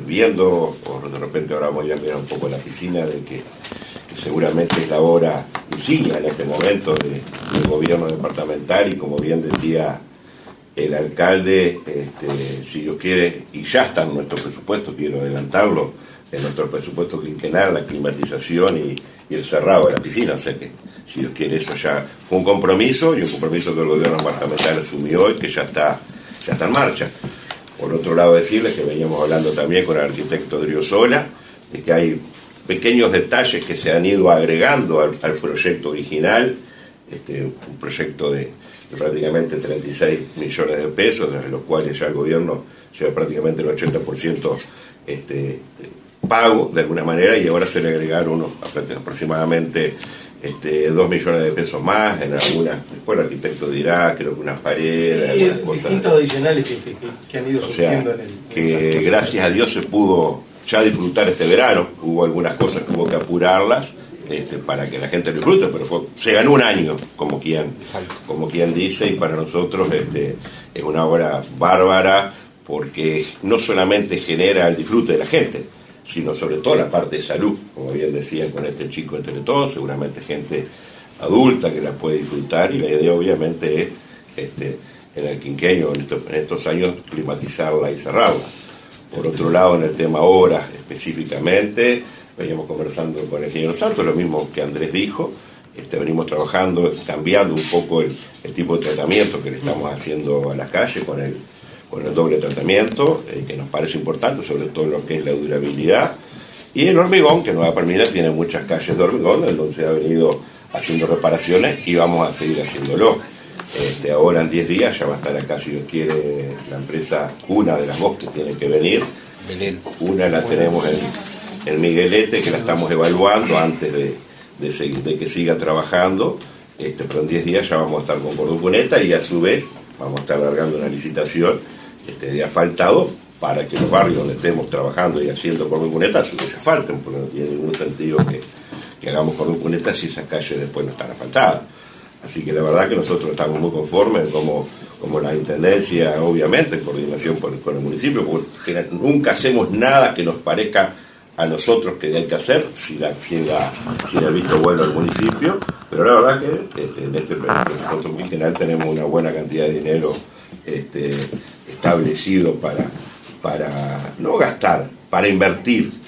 viendo, o de repente ahora voy a mirar un poco la piscina, de que seguramente es la hora insignia en este momento del gobierno departamental, y como bien decía el alcalde, si Dios quiere, y ya está en nuestro presupuesto, quiero adelantarlo, en nuestro presupuesto quinquenal, la climatización y el cerrado de la piscina. O sea que, si Dios quiere, eso ya fue un compromiso, y un compromiso que el gobierno departamental asumió y que ya está en marcha. Por otro lado, decirles que veníamos hablando también con el arquitecto Driosola, de que hay pequeños detalles que se han ido agregando al proyecto original, un proyecto de prácticamente 36 millones de pesos, de los cuales ya el gobierno lleva prácticamente el 80% pago de alguna manera, y ahora se le agregaron aproximadamente 2 millones de pesos más en algunas, después el arquitecto dirá, creo que unas paredes, algunas cosas distintos adicionales que han ido surgiendo, o sea, que gracias a Dios se pudo ya disfrutar este verano. Hubo algunas cosas que hubo que apurarlas para que la gente lo disfrute, pero se ganó un año, como quien dice, y para nosotros es una obra bárbara, porque no solamente genera el disfrute de la gente, sino sobre todo la parte de salud, como bien decían con este chico entre todos, seguramente gente adulta que la puede disfrutar, y la idea obviamente es en el quinquenio, en estos años, climatizarla y cerrarla. Por otro lado, en el tema obras específicamente, veníamos conversando con el ingeniero Santos, lo mismo que Andrés dijo, venimos trabajando, cambiando un poco el tipo de tratamiento que le estamos haciendo a la calle con el doble tratamiento, que nos parece importante, sobre todo lo que es la durabilidad, y el hormigón, que Nueva Palmira tiene muchas calles de hormigón, en donde se ha venido haciendo reparaciones y vamos a seguir haciéndolo. Ahora en 10 días ya va a estar acá, si Dios quiere, la empresa, una de las dos que tiene que venir. Una la tenemos en Miguelete, que la estamos evaluando antes de que siga trabajando, pero en 10 días ya vamos a estar con cordón cuneta, y a su vez vamos a estar largando una licitación de asfaltado para que los barrios donde estemos trabajando y haciendo cordón cuneta a su vez se asfalten, porque no tiene ningún sentido que hagamos cordón cuneta si esas calles después no están asfaltadas. Así que la verdad que nosotros estamos muy conformes, como la Intendencia, obviamente, en coordinación con el municipio, porque nunca hacemos nada que nos parezca a nosotros que hay que hacer, sin el visto bueno al municipio, pero la verdad que en este presupuesto quinquenal tenemos una buena cantidad de dinero establecido para no gastar, para invertir